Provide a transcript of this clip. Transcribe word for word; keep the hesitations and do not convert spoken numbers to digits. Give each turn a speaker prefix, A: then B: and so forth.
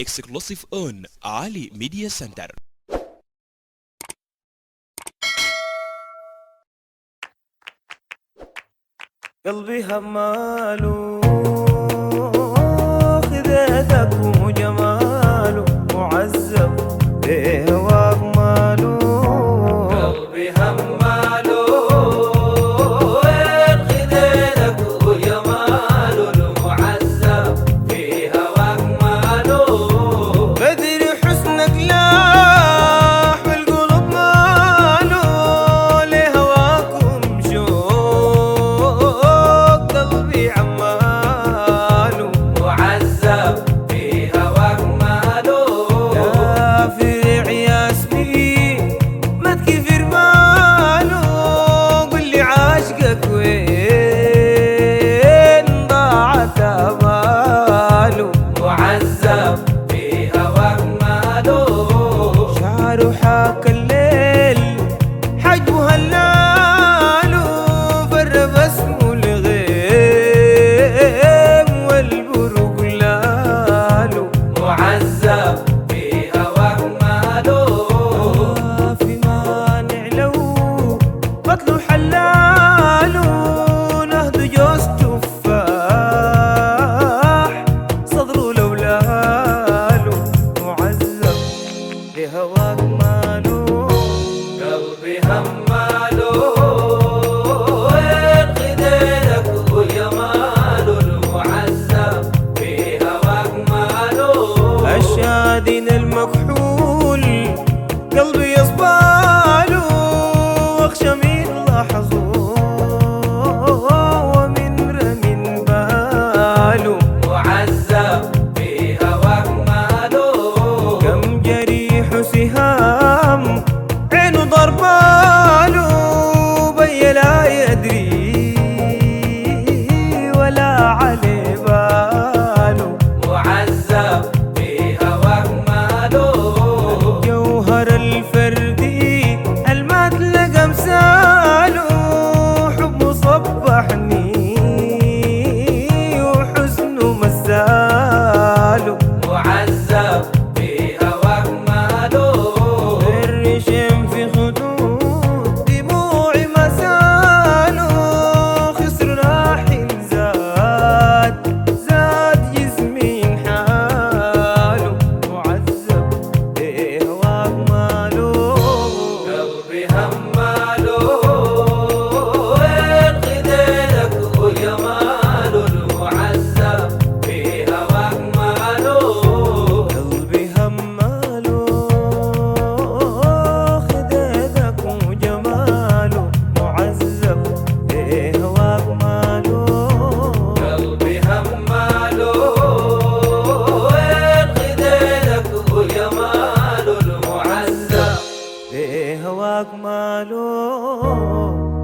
A: exclusive on Ali Media Center.
B: قلبي هماله خذيتك وجماله معذب بهواك ماله. قلبي هماله خذيتك وجماله المعذب بهواك ماله. بدر حسنك لاح والقلب ماله لهواكم شوق. قلبي عماله معذب بهواك ماله. كافر ياسمين ما تكفر ماله. قل لي عاشقك وين ضاعت اماله. معذب بهواك ماله. شعره حاك الليل حجبه هلاله. فرب اسمه الغيم والبروق لاله. معذب بهواك ماله. في مانع لو قتله حلاله. نهد جوز تفاح صدره لولاله. معذب بهواك ماله. قلبي هماله وين خديلك وجماله المعذب بهواك ماله. الشادين المكحول قلبي يصباله. واخشى من لحظه ومن رمين باله. معذب بهواك ماله. كم جريح سهام عينه ضرباله. بي لا يدري ولا عليه باله. معذب بهواك ماله. جوهر الفردي المات لقى مثاله. حب صبحني وحسنه مساله. معذب بهواك ماله. الرشم في خدود دموعي مساله. خسر راحل زاد زاد جسمي حاله. معذب بهواك ماله. قلبي هماله وين خديلك وجماله المعذب بهواك ماله. قلبي هماله خديلك وجماله معذب بهواك ماله. قلبي هماله وين خديلك وجماله المعذب بهواك ماله.